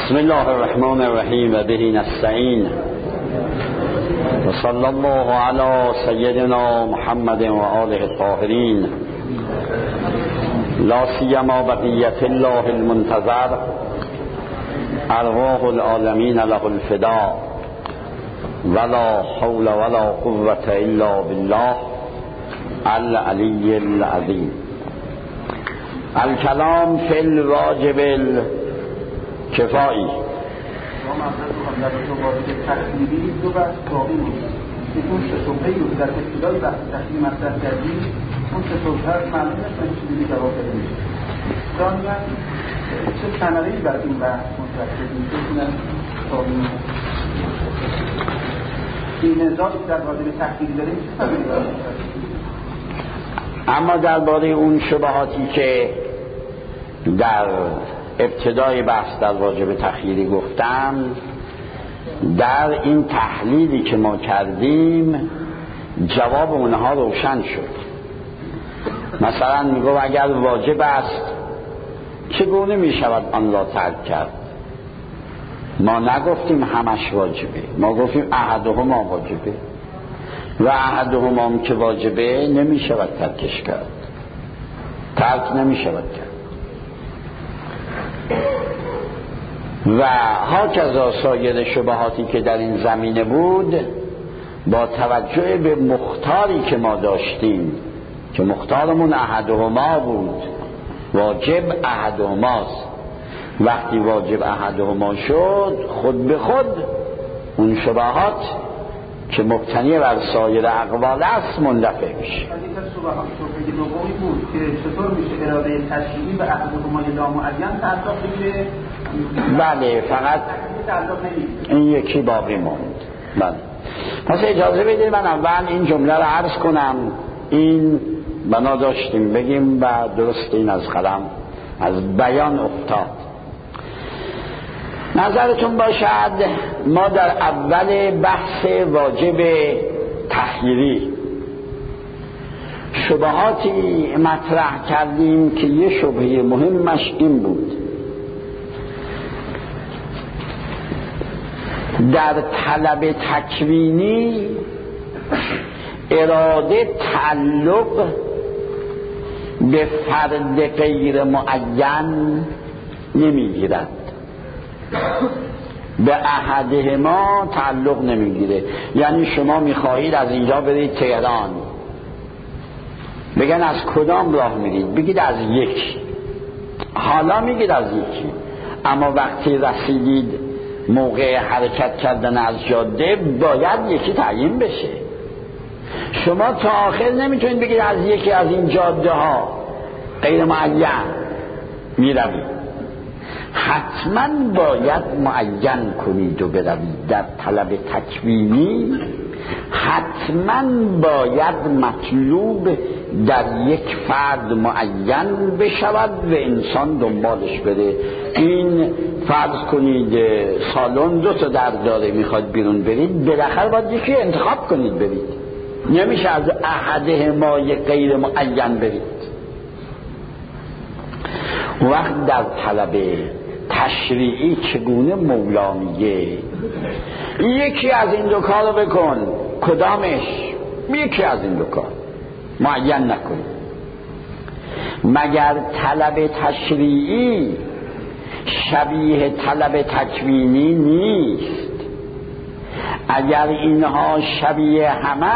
بسم الله الرحمن الرحیم و به نستعین و صلی الله علی سیدنا محمد و آله الطاهرین لا سیما بقیت الله المنتظر ارواح العالمین له الفداء ولا حول ولا قوة الا بالله العلی العظیم. الکلام فی الواجب کفایی. در واجب تخییری دو بحث باقی موند. اون سه صبحه رو در ابتدای بحث تخییری مطرح کردیم. اون سه صبحه معلوم است من چیزی جواب بدیم. ثانیاً چه ثمره‌ای بر این بحث مطرح کردیم؟ بتونن باقی موند. این نزاعی در واجب تخییری داریم چه ثمره‌ای داریم؟ اما درباره اون شبهاتی که در ابتدای بحث در واجب تخییری گفتم، در این تحلیلی که ما کردیم جواب اونها روشن شد. مثلا میگو اگر واجب است چگونه میشود آن را ترک کرد؟ ما نگفتیم همش واجبه، ما گفتیم احدهما واجبه و احدهما که واجبه نمیشود ترکش کرد، ترک نمیشود کرد. و هاکذا سایر شبهاتی که در این زمینه بود، با توجه به مختاری که ما داشتیم که مختارمون احدهما بود، واجب احدهماست، وقتی واجب احدهما شد خود به خود اون شبهات که مبتنی بر سایر اقوال است مندفع میشه. شبهه دومی بود که چطور میشه اراده تشریعی و احدهما لامعین تعلق بگیره؟ بله، فقط این یکی باقی موند. بله، پس اجازه بدید من اول این جمله رو عرض کنم. این بنا داشتیم بگیم و درست این از قلم از بیان افتاد. نظرتون باشد ما در اول بحث واجب تخییری شبهاتی مطرح کردیم که یه شبهه مهمش این بود: در طلب تکوینی اراده تعلق به فرد غیر معین نمیگیرد، به احدهما تعلق نمیگیره. یعنی شما میخواهید از اینجا برید تهران، بگن از کدام راه میرید؟ بگید از یکی. حالا میگید از یکی، اما وقتی رسیدید موقع حرکت کردن از جاده باید یکی تعیین بشه. شما تا آخر نمیتونید بگید از یکی از این جاده ها غیر معین میروید، حتما باید معین کنید و بروید. در طلب تکوینی حتما باید مطلوب در یک فرد معین بشود و انسان دنبالش بره. این فرض کنید سالن 2 تا در داره، میخواد بیرون برید، بالاخره باید یکی انتخاب کنید برید، نمیشه از احدهما غیر معین برید. وقت در طلب تشریعی چگونه مولا میگه یکی از این دو کار رو بکن، کدامش؟ یکی از این دو کار، معین نکن. مگر طلب تشریعی شبیه طلب تکوینی نیست؟ اگر اینها شبیه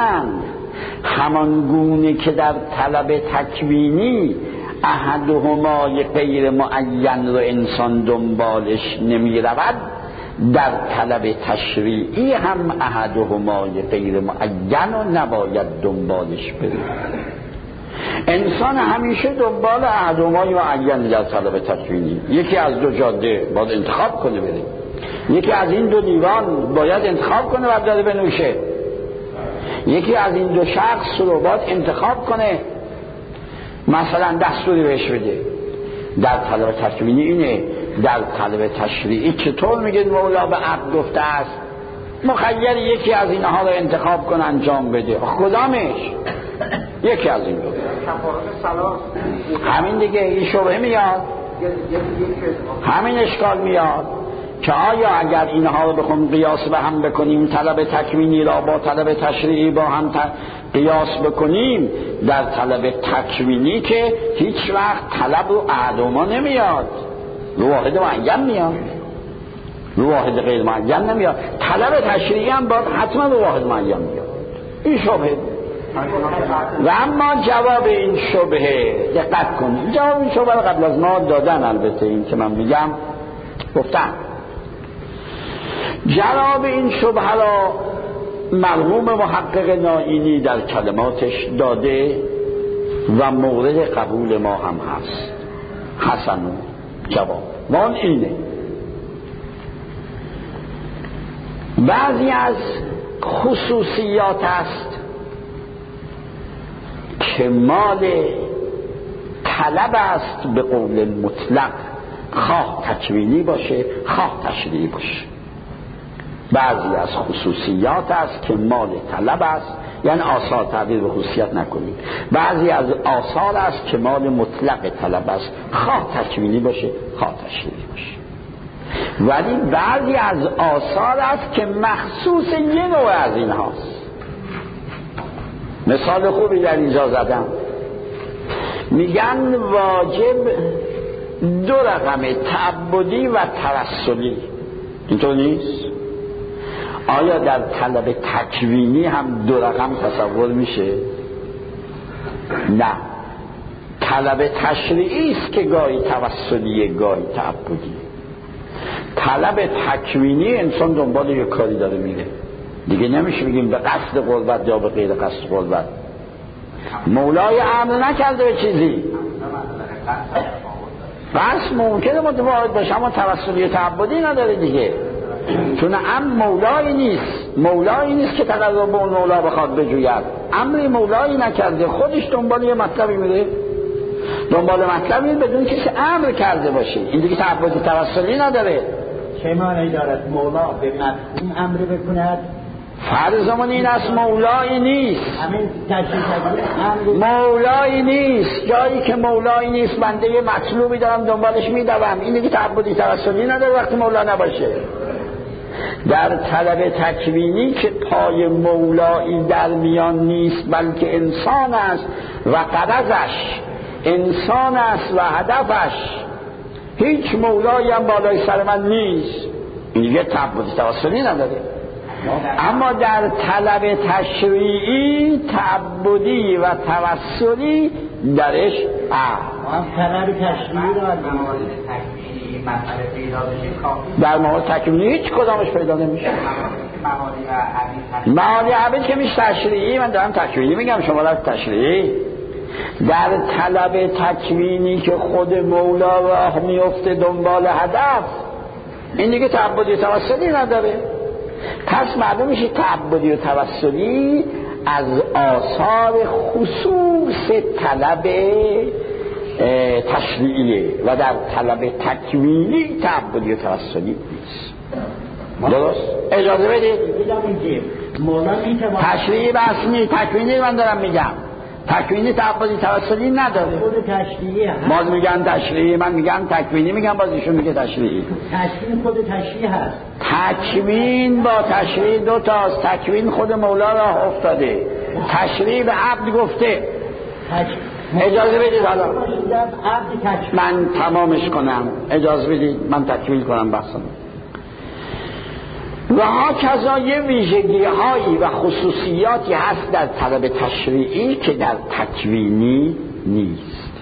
همان گونه که در طلب تکوینی احدهما غیر معین رو انسان دنبالش نمی رود، در طلب تشریعی هم احدهما غیر معین رو نباید دنبالش بره. انسان همیشه دنبال احدهما معین در طلب تکوینی. یکی از دو جاده باید انتخاب کنه بره، یکی از این دو دیوان باید انتخاب کنه و داره بنوشه، یکی از این دو شخص رو باید انتخاب کنه مثلا دستوری بهش بده. در طلب تکوینی اینه. در طلب تشریعی چطور میگه مولا به عبد گفته است مخیر یکی از اینها رو انتخاب کن انجام بده؟ کدامش؟ یکی از این دو. همین دیگه، این شبهه میاد، همین اشکال میاد. که آیا اگر اینها رو بخوام قیاس به هم بکنیم، طلب تکوینی را با طلب تشریعی با هم قیاس بکنیم، در طلب تکوینی که هیچ وقت طلب رو اعداما نمیاد، رو واحد معین میاد، رو واحد غیر معین نمیاد. طلب تشریعی هم باید حتما رو واحد معین میاد. این شبهه. و اما جواب این شبهه، دقت کنید، جواب این شبهه قبل از ما دادن، البته این که من میگم گفتم. جواب این شبهه را مرحوم محقق نائینی در کلماتش داده و مورد قبول ما هم هست. حسن جواب ما اینه: بعضی از خصوصیات است که مال طلب است به قول مطلق، خواه تکوینی باشه خواه تشریعی باشه. بعضی از خصوصیات است که مال طلب است، یعنی آثار، تعبیر به خصوصیت نکنید. بعضی از آثار است که مال مطلق طلب است، خواه تکوینی باشه خواه تشریعی باشه. ولی بعضی از آثار است که مخصوص یه نوع از این هاست. مثال خوبی در اینجا زدم، میگن واجب 2 رقم، تعبدی و توسلی. اینطور نیست؟ آیا در طلب تکوینی هم 2 رقم تصور میشه؟ نه، طلب تشریعی است که گاهی توسلی گاهی تعبدی. طلب تکوینی انسان دنبال یک کاری داره میره، دیگه نمیشه بگیم به قصد قربت یا به غیر قصد قربت. مولای امر نکرده به چیزی، بس ممکنه متفاوت باشه، اما توسلی تعبدی نداره دیگه، چون امر مولایی نیست که تقرب به اون مولا بخواد بجوید. امری مولایی نکرده، خودش دنبال یه مطلبی میره، دنبال مطلبی بدون کسی امر کرده باشه. این دیگه تعبدی توسلی نداره. چه معنی دارد مولا به مفهوم امر بکند؟ فرضمون این است مولایی نیست، همین تشریح مولایی نیست. جایی که مولایی نیست، بنده یه مطلوبی دارم دنبالش میدوم، این دیگه تعبدی توسلی نداره وقتی مولا نباشه. در طلب تکوینی که پای مولایی در میان نیست، بلکه انسان است و غرضش انسان است و هدفش هیچ مولایی هم بالای سر من نیست، این دیگه تعبدی توسلی نداره. اما در طلب تشریعی تعبدی و توسلی درش طلب تشریعی در مورد تکوینی هیچ کدامش پیدا نمیشه. معانی عبید که میشه تشریعی، من دارم تکوینی میگم، شما در تشریعی. در طلب تکوینی که خود مولا راه میفته دنبال هدف، این دیگه تعبدی توسلی نداره. پس معلوم میشه تعبدی و توسلی از آثار خصوص طلب تشریعیه و در طلب تکوینی تعبدی و توسلی نیست. درست؟ اجازه بدید تشریعی بحث نیست، تکوینی من دارم میگم. تکوینی تعبدی توسلی نداره. خود تشریعی باز میگن تشریعی، من میگم تکوینی، میگم باز ایشون میگه تشریعی. تکوین خود تشریعی هست. تکوین با تشریع 2 تاست. تکوین خود مولا راه افتاده، تشریع به عبد گفته. اجازه بدید حالا من تمامش کنم، اجازه بدید من تکمیل کنم بحثم. و ها کذا یه ویژگی هایی و خصوصیاتی هست در طلب تشریعی که در تکوینی نیست.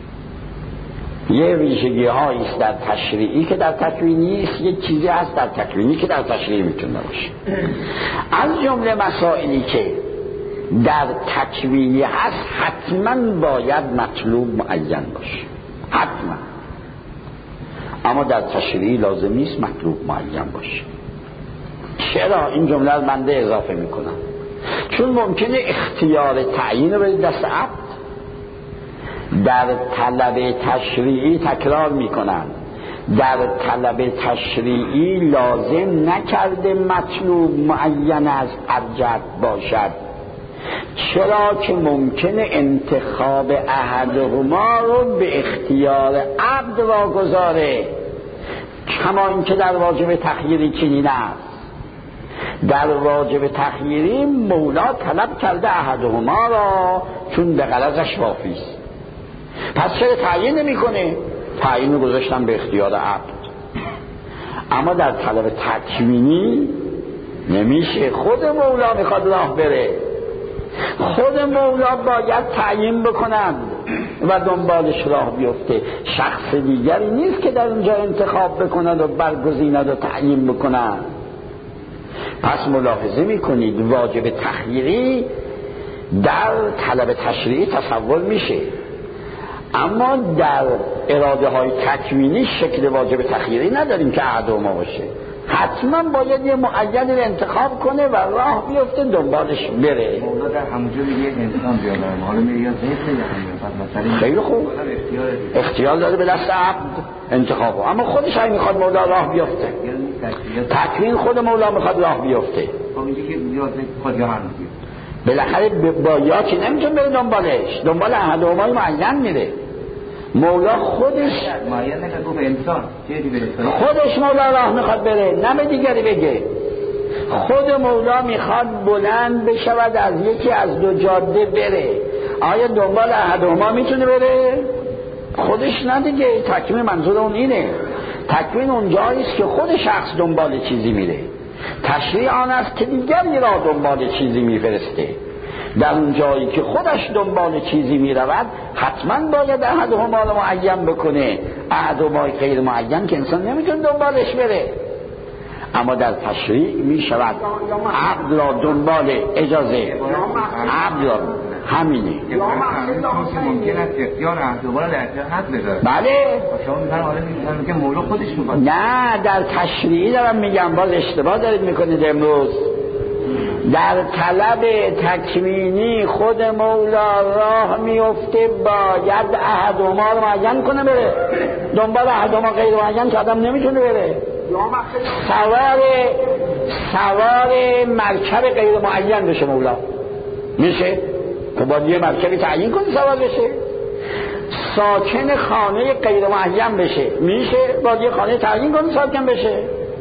یه ویژگی هایی است در تشریعی که در تکوینی نیست، یه چیزی هست در تکوینی که در تشریعی میتونه باشه. از جمله مسائلی که در تکوینی هست حتما باید مطلوب معین باشه، حتما. اما در تشریعی لازم نیست مطلوب معین باشه. چرا این جمله رو بنده اضافه میکنم؟ چون ممکنه اختیار تعیین رو به دست عبد. در طلب تشریعی تکرار میکنن، در طلب تشریعی لازم نکرده مطلوب معین از ابجد باشد. چرا که ممکنه انتخاب احدهما رو به اختیار عبد واگذاره. کما اینکه در واجب تخییری چنین است. در واجب تخییری مولا طلب کرده احدهما را چون به غرضش وافی است. پس چرا تعیین نمی‌کنه؟ تعیین رو گذاشتن به اختیار عبد. اما در طلب تکوینی نمیشه. خود مولا میخواد راه بره، خود مولا باید تعیین بکنند و دنبالش راه بیفته. شخص دیگری نیست که در اونجا انتخاب بکند و برگزیند و تعیین بکند. پس ملاحظه میکنید واجب تخییری در طلب تشریعی تصور میشه، اما در اراده های تکوینی شکل واجب تخییری نداریم که احدهما باشه. حتما باید یه معین رو انتخاب کنه و راه بیفته دنبالش بره. مولا در همونجا میگه انسان بیادارم، حالا میگه یا ذهن. خیلی خوب، اختیار داره به دست عبد انتخابه، اما خودش هم میخواد مولا راه بیفته. تکوین خود مولا میخواد راه بیفته. بالاخره با یا که نمیتون بره دنبالش، دنبال احدهما معین میره. مولا خودش خودش مولا راه میخواد بره، نه به دیگری بگه. خود مولا میخواد بلند بشود از یکی از دو جاده بره. آیا دنبال احدهما میتونه بره؟ خودش نه دیگه. تکوین منظور اون اینه. تکوین اونجاییست که خود شخص دنبال چیزی میره. تشریع آن است که دیگری را دنبال چیزی میفرسته. در اون جایی که خودش دنبال چیزی می رود حتما باید احدهما را معین بکنه. احدهما غیر معین که انسان نمیتونه دنبالش بره. اما در تشریع می شود عبد را دنبال اجازه عبد را همینه. ممکن است اختیار احدهما را در حد بذاره. بله. شما میگن که مولا خودش میخواد. نه، در تشریعی دارم میگم، باز اشتباه دارید میکنید امروز. در طلب تکوینی خود مولا راه میفته، باید احدهما رو معین کنه بره. دنبال احدهما غیر معین که آدم نمیتونه بره. سوار مرکب غیر معین بشه مولا میشه که باید یه مرکبی تعیین کنه سوار بشه. ساکن خانه غیر معین بشه میشه، باید یه خانه تعیین کنه ساکن بشه.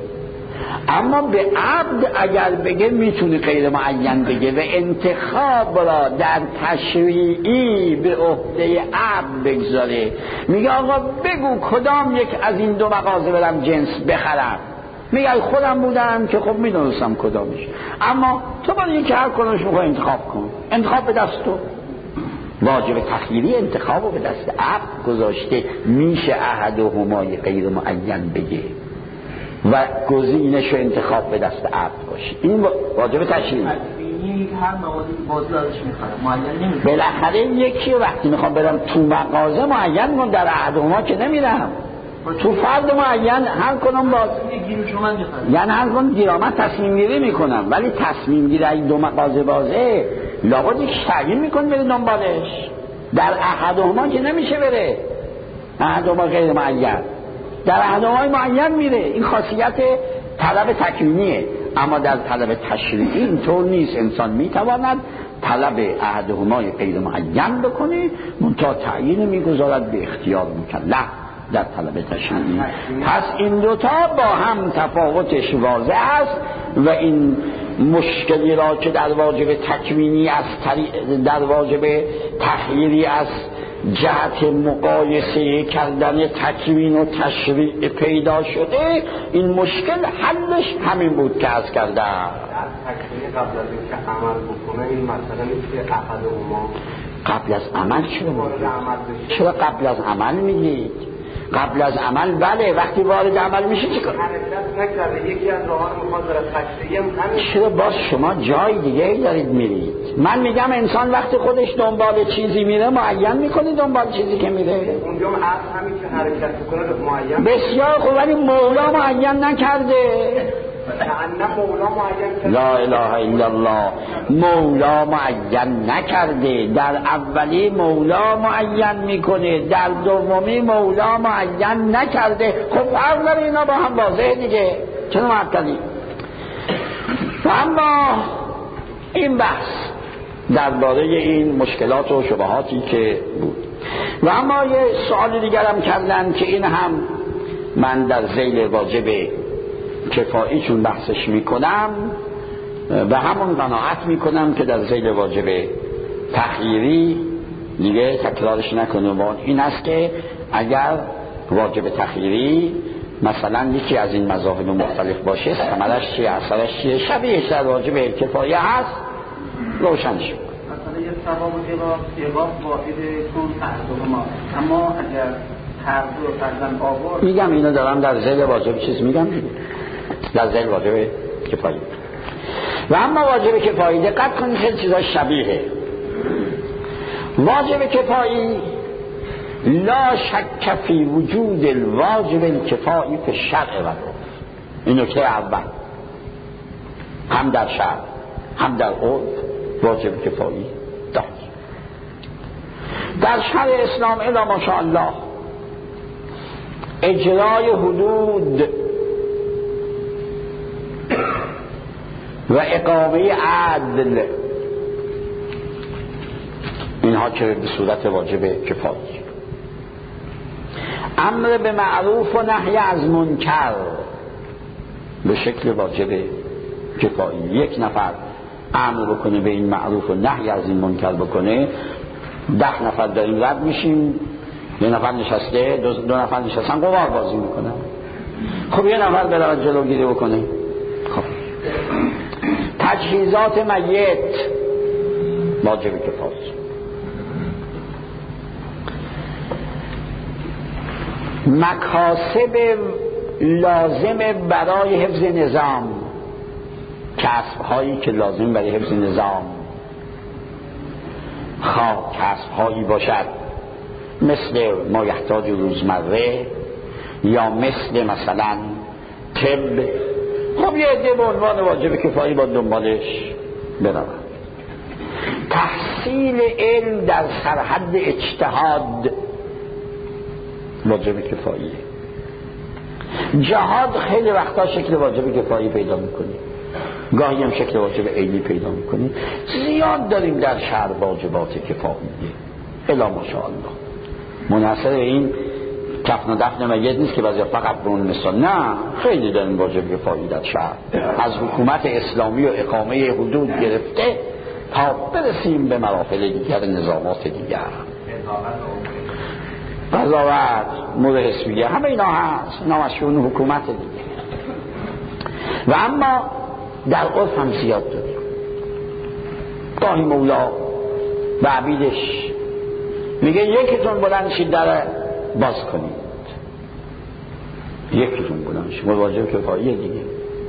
اما به عبد اگر بگه میتونه غیر معین بگه و انتخاب را در تشریعی به عهده عبد بگذاره. میگه آقا بگو کدام یک از این دو مغازه برم جنس بخرم. میگه خودم بودم که خب میدونستم کدامش، اما تو باید یکی هر کدامش میخوای انتخاب کن. انتخاب به دست تو. واجب تخییری انتخاب رو به دست عبد گذاشته. میشه احدهما غیر معین بگه و گزینش و انتخاب به دست عبد باشه. این واجب تشریعی. هر موادی بازی ازش میخوام معین نمیشه. بالاخره یکی وقتی میخوام برم تو مغازه معین کنم، در احدهما که نمیرم. تو فرد معین هر کنم باز یعنی هر کنم گیرامت تصمیم گیری میکنم، ولی تصمیم گیری این دو مغازه بازه لابد یک تعیین میکنه بره دنبالش. در احدهما که نمیشه بره. احدهما غیر معین، در احدهما معین میره. این خاصیت طلب تکوینیه. اما در طلب تشریعی اینطور نیست. انسان میتواند طلب احدهما غیر معین بکنه، منتها تعیین میگذارد به اختیار مکلف در طلب تشریعی. پس این دوتا با هم تفاوتش واضح است و این مشکلی را که در واجب تکوینی است، در واجب تخییری است، جهت مقایسه کردن تکوین و تشریع پیدا شده، این مشکل حلش همین بود که عرض کردم. تکوین قبل از اینکه عمل بکنه این مسئله نیست که احدهما قبل از عمل چرا قبل از عمل میگید؟ قبل از عمل بله، وقتی وارد عمل میشه چیکار؟ حرکت نکرده یکی از راهان میخواد داره تشریعی هم چرا باز شما جای دیگه دارید میرید؟ من میگم انسان وقتی خودش دنبال چیزی میره معین میکنه دنبال چیزی که میره. اونجا اصل همین که حرکت میکنه معین. بسیار خوب، ولی مولا معین نکرده. لا اله الا الله. مولا معین نکرده. در اولی مولا معین میکنه، در دومی مولا معین نکرده. خب فرق داره اینا با هم واضحه دیگه، چرا معطلی؟ اما این بحث درباره این مشکلات و شبهاتی که بود. و اما یه سوال دیگرم کردن که این هم من در ذیل واجب کفایی چون بحثش میکنم و همون قناعت میکنم که در ذیل واجب تخییری دیگه تکرارش نکنم. این است که اگر واجب تخییری مثلا یکی از این مذاهب مختلف باشه، ثمرش چیه، اثرش چیه، شبیهش در واجب کفایی هست، روشن شد. مثلا یه ثواب و عقاب واحد چون تعدد ما، اما اگر هر دو فرزند آورد، میگم اینو دارم در ذیل واجب چیز میگم، در ذیل واجب کفایی. و اما واجب کفایی دقت کنید خیلی چیزا شبیه. واجب کفایی لا شک فی وجود الواجب الکفایی فی الشرع و این نکته اول، هم در شرع هم در عرف واجب کفایی داشت. در شرع اسلام الا ماشاءالله اجرای حدود و اقامه عدل اینها که به صورت واجب کفایی، امر به معروف و نهی از منکر به شکل واجب کفایی. یک نفر امر بکنه به این معروف و نهی از این منکر بکنه، 10 نفر داریم رد میشیم، یه نفر نشسته، دو نفر نشستن قمار بازی میکنن. خب یه نفر برود جلوگیری بکنه. خب تجهیزات میت واجب کفایی. مکاسب لازم برای حفظ نظام، کسب هایی که لازم برای حفظ نظام، خواه کسب هایی باشد مثل ما یحتاج روزمره یا مثلا طب، خب یه عده به عنوان واجب کفایی با دنبالش برود. تحصیل علم در سرحد اجتهاد واجب کفاییه. جهاد خیلی وقتا شکل واجب کفایی پیدا میکنه، گاهی هم شکل واجب عینی پیدا میکنه. زیاد داریم در شهر واجبات کفاییه الا ماشاءالله. منحصر این کفن و دفن میت نیست که بعضی فقط به اون مثال، نه خیلی داریم واجب کفایی در شهر، از حکومت اسلامی و اقامه حدود گرفته تا برسیم به مراحل دیگر، نظامات دیگر، قضاوت، امور حزبیه، همه اینا هست، اینا مسئول حکومت دیگه. و اما در عرف هم زیاد داریم. گاهی مولا و عبیدش میگه یکیتون بلند شید در باز کنید، یکیتون بلند شید، واجب کفاییه دیگه.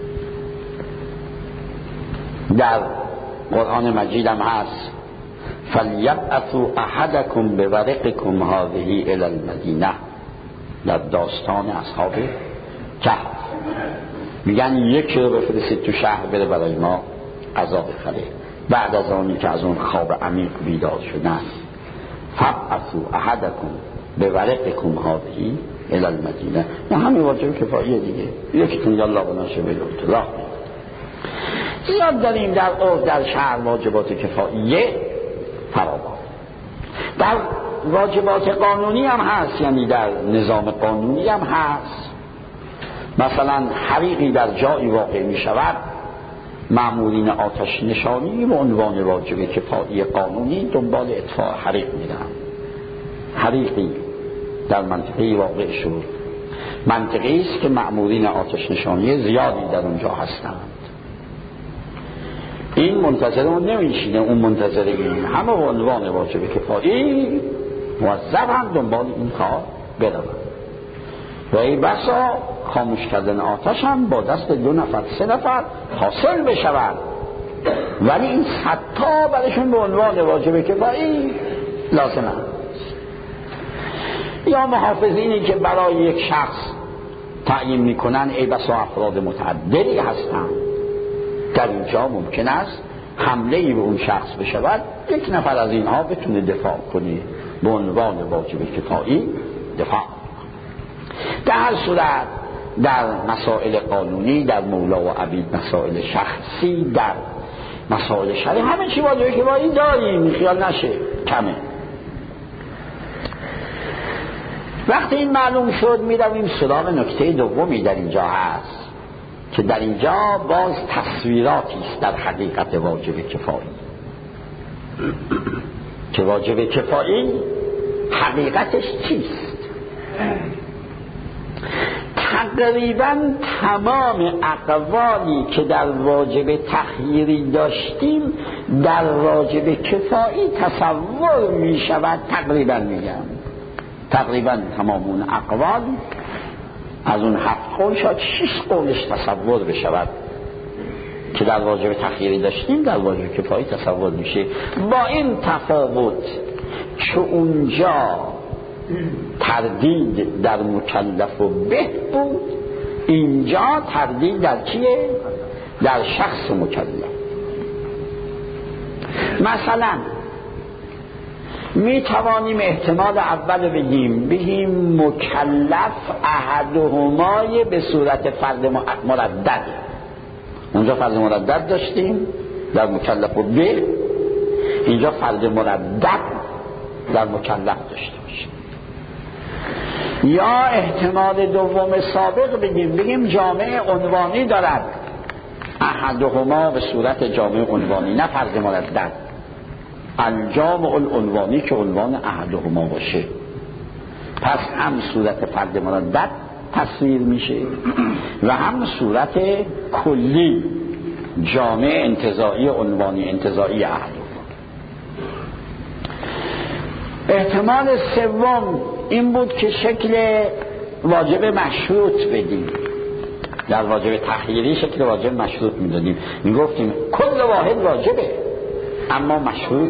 در قرآن مجید هم هست فلیبعثوا احدکم بورقکم هذه الی المدینه، در داستان اصحاب کهف میگن یکی رو بفرستید تو شهر بره برای ما غذا بخره بعد از آنی که از اون خواب عمیق بیدار شده است. فبعثوا احدکم بورقکم هذه الی المدینه، نه همین واجب کفاییه دیگه، یکیتون یالله بناشه بیرون راه. زیاد داریم در عرف در شهر واجبات کفاییه فراوان. در واجبات قانونی هم هست، یعنی در نظام قانونی هم هست. مثلا حریقی در جایی واقع می شود، مأمورین آتش نشانی به عنوان واجب کفایی قانونی دنبال اطفاء حریق می دهند. حریقی در منطقه واقع شد، منطقه‌ای است که مأمورین آتش نشانی زیادی در اونجا هستند. این منتظر اون نمیشینه، اون منتظر این، همه به عنوان واجب کفایی موظف هم دنبال این کار برون. و ای بسا خاموش کردن آتش هم با دست 2 نفر 3 نفر حاصل بشود، ولی این 100 تا برشون به عنوان واجب کفایی لازم است. یا محافظینی که برای یک شخص تعیین میکنن، ای بسا افراد متعددی هستند، در اینجا ممکن است حمله‌ای به اون شخص بشود، 1 نفر از اینها بتونه دفاع کنه، به عنوان واجب کفایی دفاع. در هر صورت در مسائل قانونی، در مولا و عبید مسائل شخصی، در مسائل شرعی همه چی واجب کفایی داریم، خیال نشه کمه. وقتی این معلوم شد میرویم سراغ نکته دومی در اینجا هست که در اینجا باز تصویراتی است در حقیقت واجب کفایی. که واجب کفایی حقیقتش چیست؟ تقریبا تمام اقوالی که در واجب تخییری داشتیم در واجب کفایی تصور می شود. تقریبا تمام اون اقوال از اون 7 قول شاید 6 قولش تصور بشود که در واجب تخییری داشتیم در واجب کفایی تصور میشه. با این تفاوت که اونجا تردید در مکلف و به بود، اینجا تردید در چیه؟ در شخص مکلف. مثلا می توانیم احتمال اول بگیم مکلف احدهمای به صورت فرد مردد. اونجا فرد مردد داشتیم در مکلف و به، اینجا فرد مردد در مکلف داشته باشیم. یا احتمال دوم سابق بگیم جامعه عنوانی دارد، احدهما به صورت جامعه عنوانی نه فرد مردد، الجامع العنوانی که عنوان احدهما باشه، پس هم صورت فرد مردد تصویر میشه و هم صورت کلی جامع انتزاعی عنوانی انتزاعی احدهما. احتمال سوم این بود که شکل واجب مشروط بدیم. در واجب تخییری شکل واجب مشروط میدادیم، میگفتیم کل واحد واجبه اما مشروط،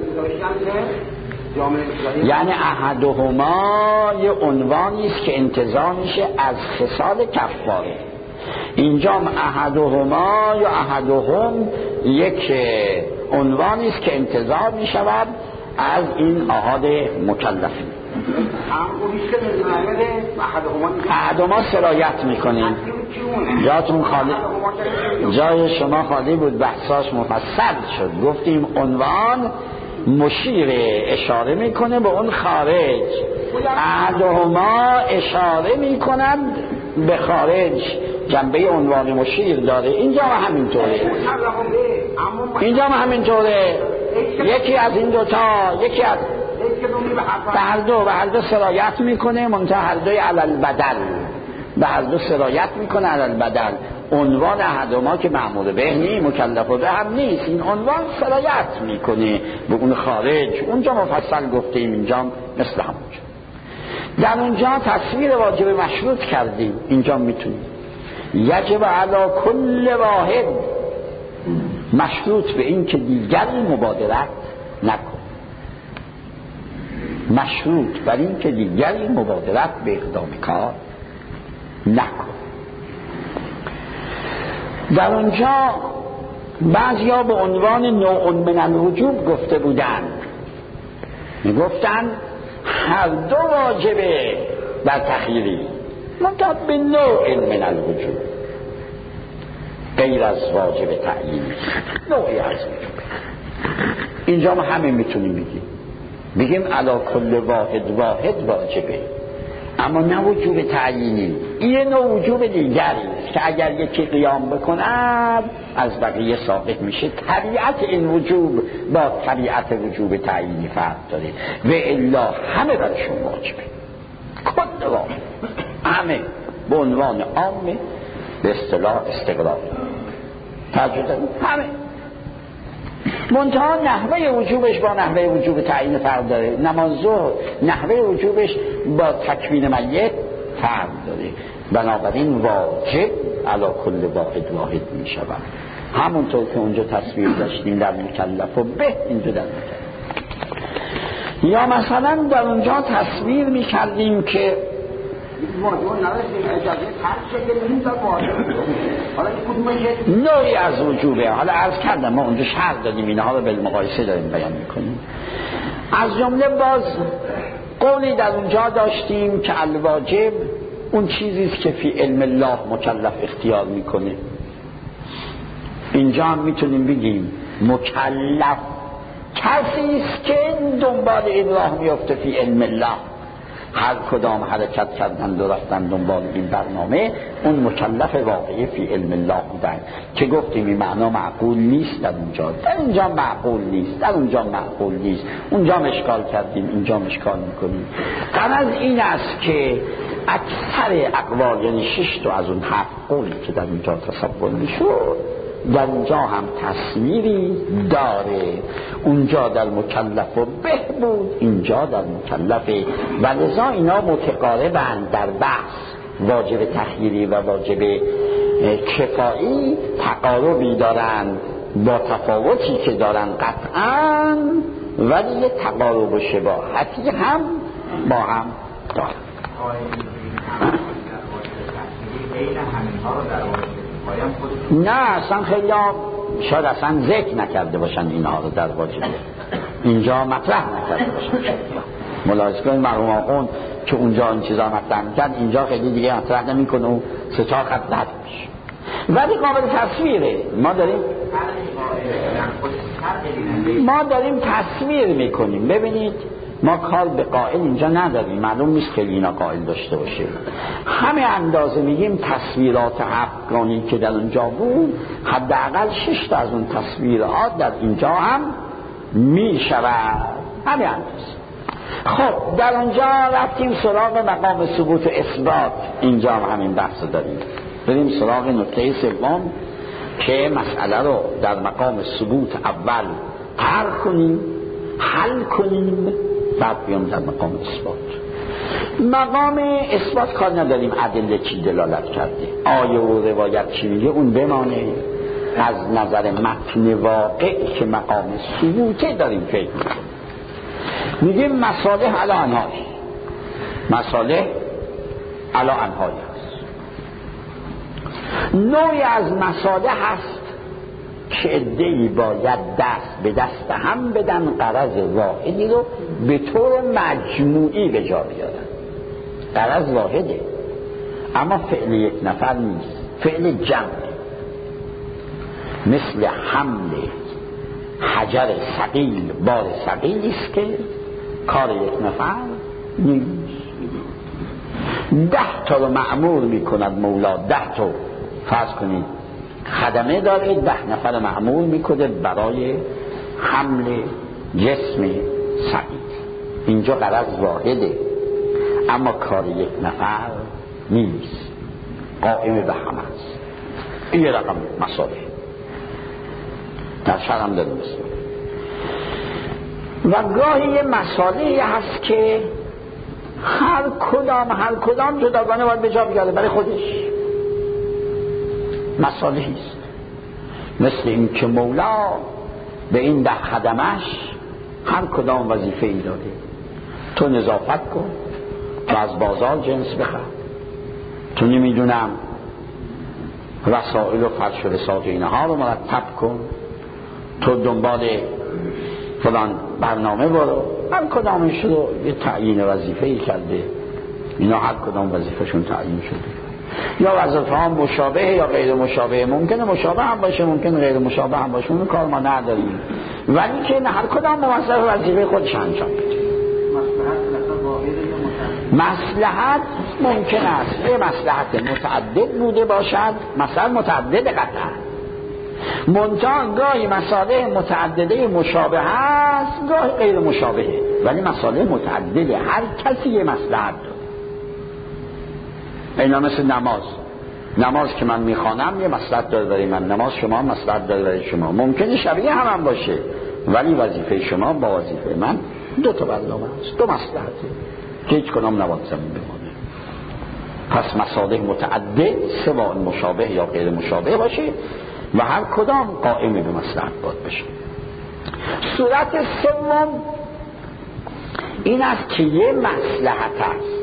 یعنی احدهما یه عنوانی است که انتزاع میشه از خصال کفاره. اینجا احدهما یا احدهم یک عنوانی است که انتزاع میشود از این احاد مکلفی. احدهما سرایت میکنیم. جاتون خالی، جای شما خالی بود، بحثاش مفصل شد. گفتیم عنوان مشیر اشاره میکنه به اون خارج، احدهما اشاره میکنند به خارج، جنبه عنوان مشیر داره. اینجا همینطوره، اینجا همینطوره. یکی از این دوتا، یکی از به هر دو سرایت میکنه، منتها هر دوی علل بدل، به هر دو سرایت میکنه علل بدل. عنوان احدهما که معمول به نی، مکلف به هم نیست، این عنوان سرایت میکنه به اون خارج. اونجا مفصل گفتیم، اینجا مثل همونجا. در اونجا تصویر واجب مشروط کردیم، اینجا میتونیم یجب علی کل واحد، مشروط به این که دیگری مبادرت نکن، مشروط بر این که دیگری مبادرت به اقدام کار نکن. در اونجا بعضیا به عنوان نوع من الوجوب گفته بودند، میگفتند هر دو واجبه در تخییری، منتها به نوع من الوجوب، غیر از واجب تعیینی، نوعی از وجوب. اینجا ما همه میتونیم بگیم علا کل واحد واجبه، اما نه وجوب تعیینی. این نوع وجوب دیگری است که اگر یکی قیام بکند از بقیه ساقط میشه. طبیعت این وجوب با طبیعت وجوب تعیینی فرق داره و الا همه برشون واجبه، کل واحد، همه به عنوان عامه، به اصطلاح استقرار تجربه همه. منتها نحوه وجوبش با نحوه وجوب تعیین فرق داره. نماز ظهر نحوه وجوبش با تکوین میت فرق داره، بنابراین واجب علی کل واحد می شود. همونطور که اونجا تصویر داشتیم در مکلف و به، اینجا در مکلف. یا مثلا در اونجا تصویر می کردیم که نوعی از وجوبه. حالا عرض کردم ما اونجا شرح دادیم، اینها رو بالمقایسه داریم بیان میکنیم. از جمله باز قولی در اونجا داشتیم که الواجب اون چیزیست که فی علم الله مکلف اختیار میکنه. اینجا هم میتونیم بگیم مکلف کسی است که دنبال این راه میفته فی علم الله، هر کدام حرکت کردند و رفتن دنبال این برنامه، اون مکلف واقعی فی علم الله بودن که گفتیم این معنا معقول نیست در اینجا معقول نیست، در اونجا معقول نیست، اونجا اشکال کردیم اینجا اشکال میکنیم. غرض این است که اکثر اقوال، یعنی 6 تا از اون 7 قولی که در اینجا تصور میشد، در اینجا هم تصویری داره. اونجا در مکلف و به بود، اینجا در مکلفه، و لذا اینا متقاربند در بحث. واجب تخییری و واجب کفایی تقاربی دارند، با تفاوتی که دارن قطعا، ولی یه تقارب و شباهتی هم با هم دارن. نه اصلا خیلی شاید اصلا ذکر نکرده باشن اینها رو در واجبه، اینجا مطرح نکرده باشن. ملاحظه کنید مرحوم آخوند که اونجا این چیزا مطرح میکرد، اینجا خیلی دیگه مطرح نمیکنه و 3-4 خط رد میشه، ولی قابل تصویره. ما داریم تصویر میکنیم. ببینید ما کار به قائل اینجا نداریم، معلوم نیست خیلی اینا قائل داشته باشه. همه اندازه میگیم تصویرات افغانی که در اونجا بود، حداقل 6 تا از اون تصویرات در اینجا هم میشود، همه اندازه. خب در اونجا رفتیم سراغ مقام ثبوت و اثبات، اینجا هم همین بحث داریم. بریم سراغ نکته سوم که مسئله رو در مقام ثبوت اول طرح کنیم، حل کنیم، بعد بیام در مقام اثبات. مقام اثبات کار نداریم ادله چی دلالت کرده، آیه و روایت چی میگه، اون بمانه. از نظر متن واقع که مقام ثبوته داریم فکر میگیم مصالح علی انهای، مصالح علی انهای هست. نوعی از مصالح هست که عده‌ای باید دست به دست هم بدن، غرض واحدی رو به طور مجموعی به جا بیارن. غرض واحده اما فعل یک نفر نیست، فعل جمع، مثل حمل حجر ثقیل، بار ثقیلی است که کار یک نفر نیست. 10 تا رو مأمور میکند مولا، 10 تا فرض کنید خدمه داره، 10 نفر مأمور میکنه برای حمل جسم ثقیل. اینجا غرض واحده اما کار یک نفر نیست، قائم به هم است. این یه رقم مصالح در شرع هم داره مثلا. و گاهی یه مصالحی هست که هر کدام جداگانه باید به جا بیاره برای خودش، مصالحی است. مثل این که مولا به این 10 خدمش هر کدام وظیفه ای داده. تو نظافت کن، تو از بازار جنس بخر، تو نمیدونم وسائل و فرش و رساق اینها رو مرتب کن، تو دنبال فلان برنامه برو. هر کدامش رو یه تعیین وظیفه‌ای کرده. اینا هر کدام وظیفه‌شون تعیین شده، یا وظیفه ها مشابه یا غیر مشابه. ممکنه مشابه هم باشه، ممکنه غیر مشابه هم باشه، اون کار ما نداریم، ولی که هر کدام موظف وظیفه خودش انجام بده. مصلحت ممکن است یه مصلحت متعدد بوده باشد، مثلا متعدد قطعا، منتها گاهی مصالح متعدده مشابه است، گاهی غیر مشابهه، ولی مصالح متعدده، هر کسی یه مصلحت داره. اینا مثل نماز که من میخوانم یه مصلحت داره برای من، نماز شما مصلحت داره برای شما. ممکنه شبیه هم باشه، ولی وظیفه شما با وظیفه من 2 تا برنامه است، 2 مصلحته که هیچ کنام نباید زمین بمانه. پس مصالح متعدد سواء مشابه یا غیر مشابه باشه و هر کدام قائم به مصلحت باید بشه. صورت سوم این است که یه مصلحت است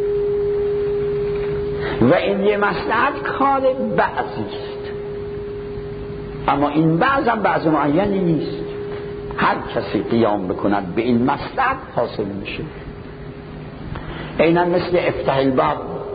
و این یه مصلحت کار بعضی است، اما این بعض هم بعض معینی نیست. هر کسی قیام بکند به این مصلحت حاصل میشه. عیناً مثل افتح الباب،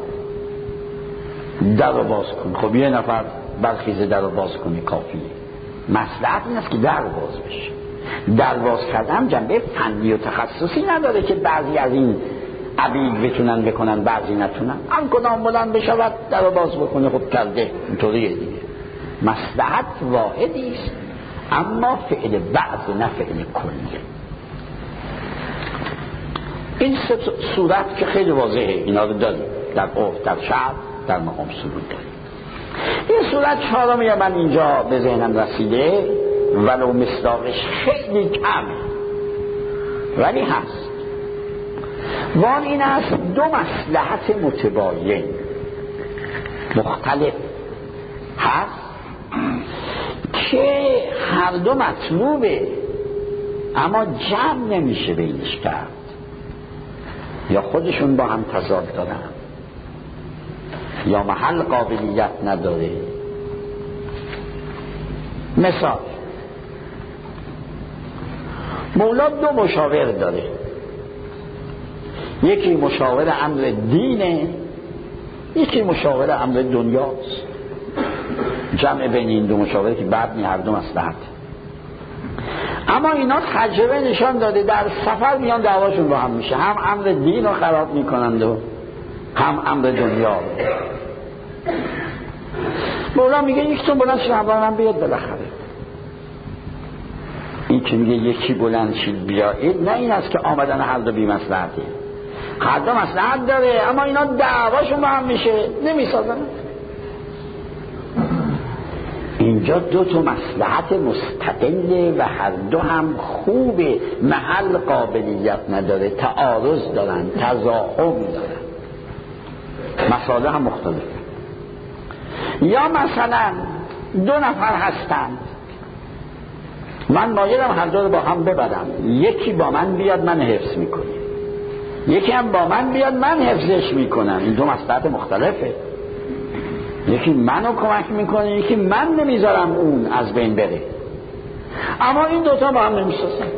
در رو باز کن. خب یه نفر برخیزه در رو باز کنی کافیه. مصلحت این است که در باز بشه. در باز کردن جنبه فنی و تخصصی نداره که بعضی از این عبید بتونن بکنن بعضی نتونن، هم کدام بلند بشود در رو باز بکنه، خب کرده، اینطوریه دیگه. مصلحت واحدی است اما فعل بعض نه فعل کلیه. این سه صورت که خیلی واضحه، اینا رو داریم در عرف، در شرع، در مقام ثبوت داریم. این صورت چهارمی من اینجا به ذهنم رسیده، ولو مصداقش خیلی کمه ولی هست. وان این است دو مصلحت متباین مختلف هست که هر دو مطلوبه اما جمع نمیشه بینش کرد، یا خودشون با هم تضاد دارن یا محل قابلیت نداره. مثال، مولا دو مشاور داره، یکی مشاور امر دینه، یکی مشاور امر دنیاست. جمع بین این دو مشاور که بعد هر دو مصلحت، اما اینا تجربه نشان داده در سفر میان دعواشون با هم میشه، هم امر دین رو خراب میکنند و هم امر دنیا رو. مولا میگه یکتون بلند شید من بیاد بالاخره. این که میگه یکی بلند شید بیایید، نه این است که آمدن هر دو بی مصلحته، هر دو مصلحت داره اما اینا دعواشون با هم میشه نمیسازن. اینجا دو تا مصلحت مستقله و هر دو هم خوبه، محل قابلیت نداره، تعارض دارن، تضاهم دارن، مسائل هم مختلفه. یا مثلا دو نفر هستند، من مایلم هر دو رو با هم ببرم، یکی با من بیاد من حفظ میکنه، یکی هم با من بیاد من حفظش میکنم. این دو مصلحت مختلفه، یکی منو کمک میکنه، یکی من نمیذارم اون از بین بره، اما این دوتا با هم نمیسازن.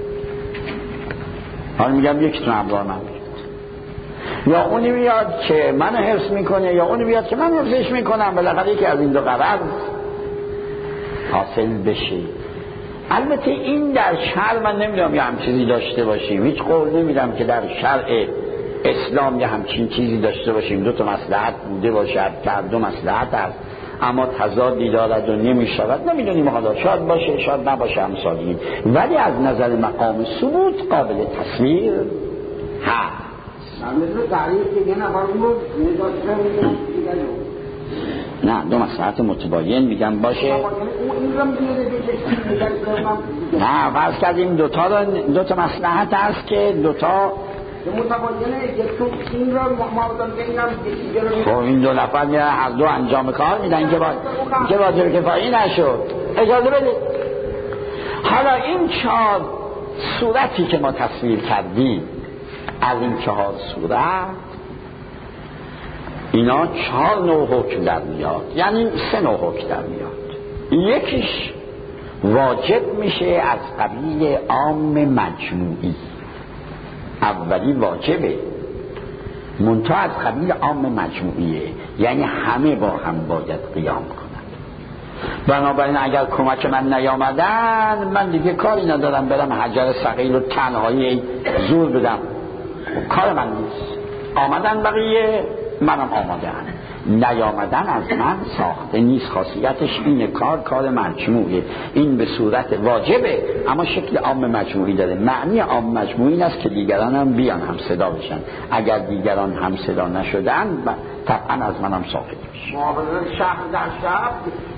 حالا میگم یکیتون همراه من بیاد، یا اونی بیاد که منو حفظ میکنه یا اونی بیاد که من حفظش میکنم، بالاخره یکی از این دو قرار حاصل بشه. البته این در شرع من نمیدونم یه هم چیزی داشته باشیم، هیچ قول نمیدم که در شرع اسلام یه همچین چیزی داشته باشیم دو تا مصلحت بوده باشد که هر دو مصلحت هست اما تضادی دارد و نمیشود، نمیدونیم حالا شاید باشه شاید نباشه همسالی، ولی از نظر مقام ثبوت قابل تصویر هست. نه دو مصلحت متباین میگم باشه. نه فرض کردیم دو تا مصلحت هست که دو تا خب این دو نفر میرن هر دو انجام کار میدن که واجب کفایی نشد، اجازه بده. حالا این چهار صورتی که ما تصویر کردیم، از این چهار صورت اینا چهار نوع حکم در میاد، یعنی سه نوع حکم در میاد. یکیش واجب میشه از قبیل عام مجموعی، اولی واجبه منتها از قبیل عام مجموعیه، یعنی همه با هم باید قیام کنند. بنابراین اگر کمک من نیامدن من دیگه کاری ندارم برم حجر ثقیل رو تنهایی زور بدم، کار من نیست. آمدن بقیه منم آماده‌ام، نیامدن از من ساخته نیست، خاصیتش اینه، کار مجموعه، این به صورت واجبه اما شکل عام مجموعی داره. معنی عام مجموعی این است که دیگران هم بیان هم صدا بشن، اگر دیگران هم صدا نشدن طبعا از منم ساخته میشه. محافظت شهر در شهر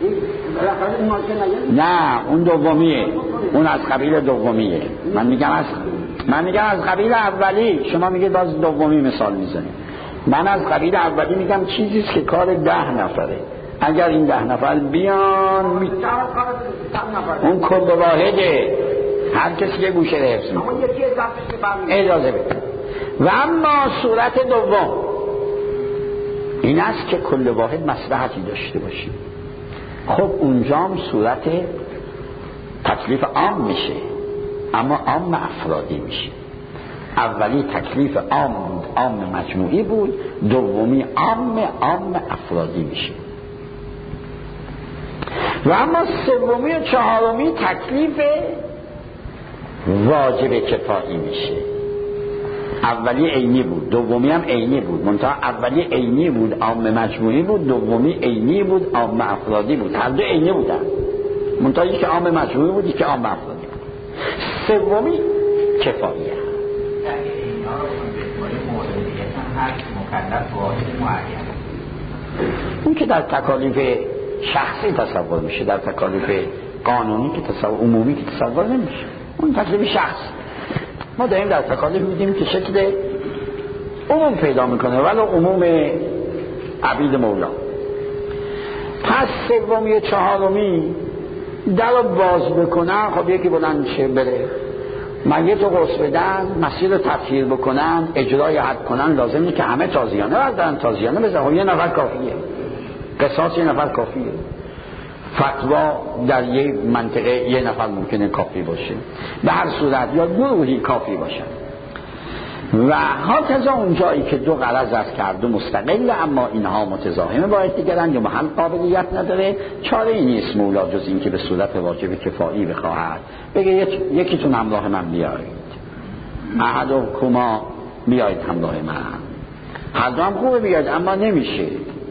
نه اون دومیه، اون از قبیل دومیه. من میگم از قبیل اولی، شما میگید باز دومی مثال میزنید. من از قبیل اولی میگم چیزیست که کار 10 نفره، اگر این 10 نفر بیان اون کل واحده، هر کسی یه گوشه رو حفظ میکنه، اجازه بده. و اما صورت دوم این است که کل واحد مصلحتی داشته باشیم. خب اونجا هم صورت تکلیف عام میشه اما عام افرادی میشه. اولی تکلیف عام مجموعی بود، دومی عام افرادی میشه. و اما سومی و چهارمی تکلیف واجب کفایی میشه. اولی عینی بود، دومی هم عینی بود، منتها اولی عینی بود عام مجموعی بود، دومی عینی بود عام افرادی بود. هر دو عینی بودن، منتها یکی عام مجموعی بود یکی عام افرادی بود. سومی کفاییه. اون که در تکالیف شخصی تصور میشه، در تکالیف قانونی که تصور عمومی که تصور نمیشه. اون تکلیف شخص. ما داریم در تکالیف میدیم که شکل عموم پیدا میکنه، ولی عموم عبید مولا. پس سومی چهارمی در رو باز بکنن، خب یکی بلند شه بره، میت رو غسل بدن، مسیر رو تطهیر بکنن، اجرای حد کنن، لازمه که همه تازیانه بردارن، تازیانه بزن. یه نفر کافیه، قصاص یه نفر کافیه، فتوا در یه منطقه یه نفر ممکنه کافی باشه، به هر صورت یا گروهی کافی باشن. و هاکذا اون جایی که دو غرض از کرد و مستقل اما اینها متضاهمه با یکدیگرن یا محل قابلیت نداره، چاره ای نیست مولا جز این که به صورت واجب کفایی بخواهد بگه یکیتون همراه من بیایید، احدکما بیایید همراه من. هر دو هم خوبه بیاید، اما نمیشه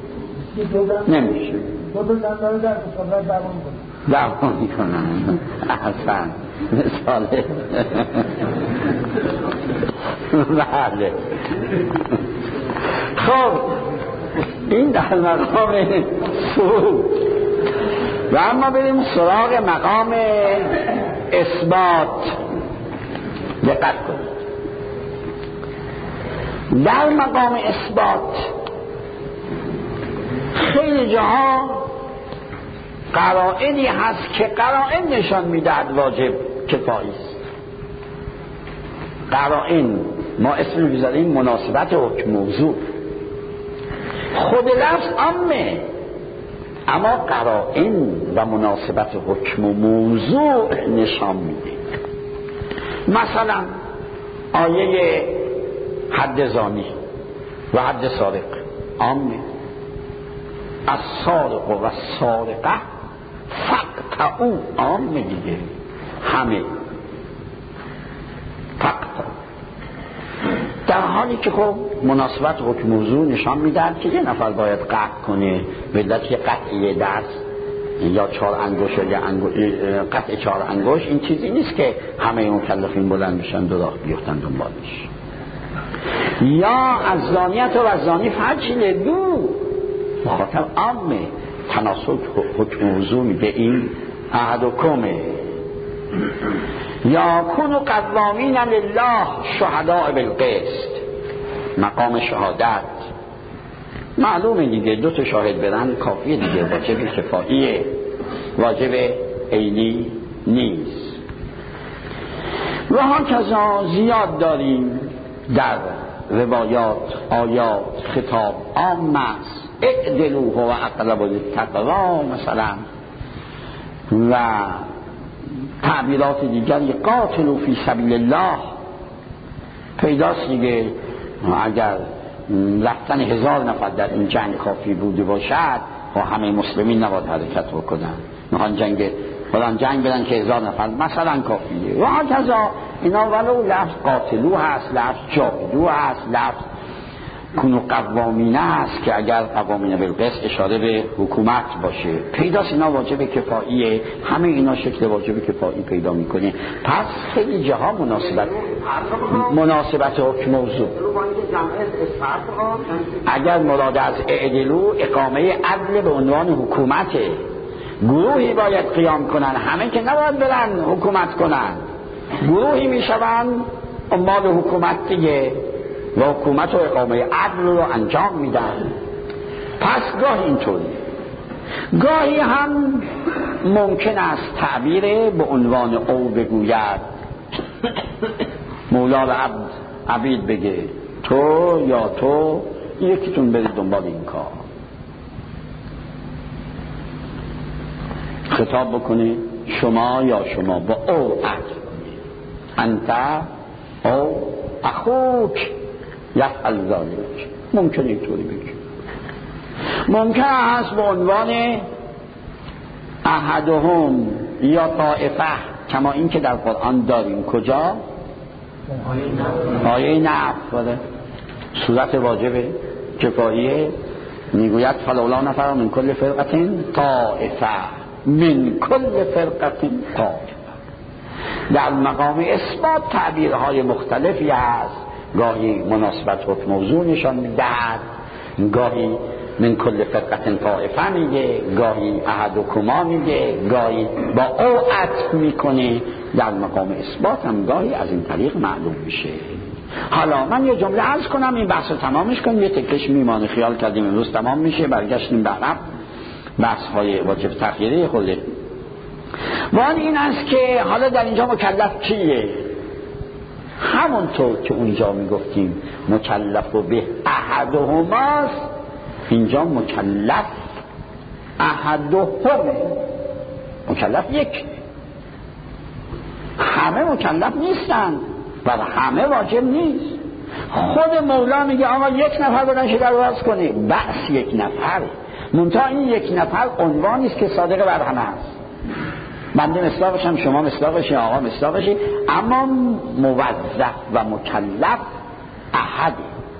دعوا میکنن. احسن مثاله. بله. خب این در مقام سود. و اما بریم سراغ مقام اثبات. دقت کنید، در مقام اثبات خیلی جاها قرائنی هست که قرائن نشان میدهد واجب کفایی است. قرائن ما اسم می‌ذاریم مناسبت حکم موضوع. خود لفظ عامه، اما قرائن و مناسبت حکم و موضوع نشان میده. مثلا آیه حد زانی و حد سارق عامه، السارق و السارقه فقطعوا عامه دیگه، همه فقط، در حالی که خب مناسبت حکم موضوع نشان میدهد که یه نفر باید قطع کنه، ولت یه قطعی دست یا 4 انگشت یا قطع 4 انگشت این چیزی نیست که همه مکلفین بلند بشن دو راه بیفتن دنبالش. یا از زانیت و از زانی فجل دو، مخاطب عامه، تناسب حکم موضوع میده این احدکمه. یا کنوا قوامین لله شهداء بالقسط، مقام شهادت معلومه دیگه، 2 تا شاهد برن کافیه دیگه، واجب کفاییه، واجب عینی نیست. و هاکذا زیاد داریم در روایات، آیات، خطاب عام است، اعدلوا هو اقرب للتقوی مثلا، و تعبیرات دیگری، قاتلوا فی سبیل الله. پیداست دیگه اگر رفتن 1000 نفر در این جنگ کافی بوده باشد و همه مسلمین نباید حرکت بکنن، میخوان جنگ بدن که 1000 نفر مثلا کافیه. و هاکذا اینا ولو لفظ قاتلو هست، لفظ جاهدو هست، لفظ کنو قوامینه هست که اگر قوامینه بالقسط اشاره به حکومت باشه، پیداست اینا واجب کفاییه. همه اینا شکل واجب کفایی پیدا میکنه. پس خیلی جاها مناسبت حکم موضوع. اگر مراد از اعدلو اقامه عدل به عنوان حکومته، گروهی باید قیام کنن، همه که نباید برن حکومت کنن، گروهی میشون عمال حکومت دیگه و حکومت و اقامه عدل رو انجام میدن. پس گاهی اینطوری، گاهی هم ممکن است تعبیر به عنوان او بگوید، مولا و عبید بگه تو یا تو یکیتون برید دنبال این کار، خطاب بکنه شما یا شما با او عدل کنید، انت او اخوک یفعل ذلک. ممکنه اینطوری بگه. ممکن است به عنوان احدهم یا طائفه، کما این که در قرآن داریم. کجا؟ آیه نفت داره، صورت واجبه کفاییه، میگوید فلولا نفر من کل فرقة طائفه من کل فرقة طائفه. در مقام اثبات تعبیرهای مختلفی هست، گاهی مناسبت حکم موضوع نشان میدهد، گاهی من کل فرقة طائفه میگه، گاهی احدکما میگه، گاهی با او عطف میکنه. در مقام اثبات هم گاهی از این طریق معلوم میشه. حالا من یه جمله عرض کنم، این بحث رو تمامش کنیم، یه تکش میمانه. خیال کردیم امروز تمام میشه، برگشتیم به عقب، بحث های واجب تخییری خود وان این است که حالا در اینجا مکلف کیه؟ همونطور که اونجا میگفتیم مکلف و به احدهماست، اینجا مکلف احدهمه، مکلف یک. همه مکلف نیستن و همه واجب نیست. خود مولا میگه آقا یک نفر بودن شده رو راست کنی، بس یک نفر، منتها این یک نفر عنوانی است که صادق بر همه است. بنده مصداقشم، شما مصداقشی، آقا مصداقشی، اما موظف و مکلف احد،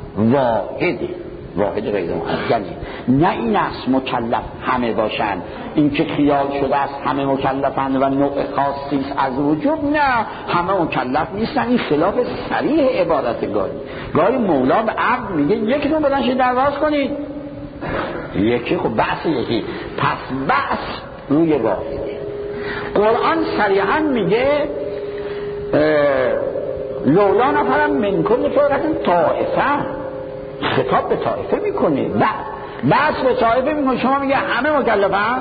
واحد غیر معینی. نه این است مکلف همه باشن، این که خیال شده است همه مکلفن و نوع خاصی است از وجوب، نه همه مکلف نیستن. این خلاف صریح عبارت گاهی مولا به عبد میگه یکیتون بدن شید در راست کنید، یکی خب بحث یکی، پس بحث روی واحده. قرآن صریحا میگه لولا نفرم من کل فرقة طائفه، خطاب به طائفه میکنه، بحث به طائفه میکنه. شما میگه همه مکلفن،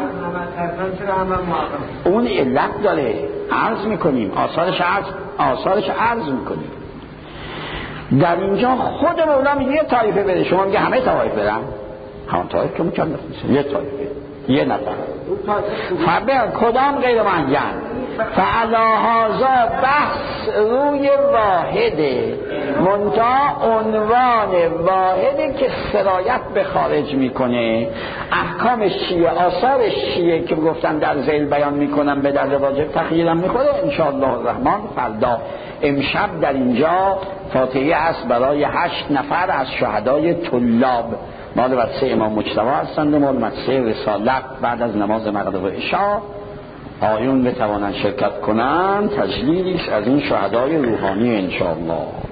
اون علت داره، عرض میکنیم، آثارش عرض میکنیم. در اینجا خود مولا میگه یه طائفه بده، شما میگه همه طائفه برن، همون طائفه که مکلف نیست، یه طائفه، یه نفر. فبر کدام غیر معین؟ فعلا هازا بحث روی واحده، منتها عنوان واحده که سرایت به خارج میکنه. احکام شیعه، آثار شیعه که گفتن در ذیل بیان میکنم به در واجب تخییرم میخوره انشاءالله الرحمن. فردا امشب در اینجا فاتحه است برای 8 نفر از شهدای طلاب، مال مدرسه امام مجتبی هستند و مال مدرسه رسالت. بعد از نماز مغرب و عشاء آیون بتوانند شرکت کنند، تجلیلی از این شهدای روحانی انشاءالله.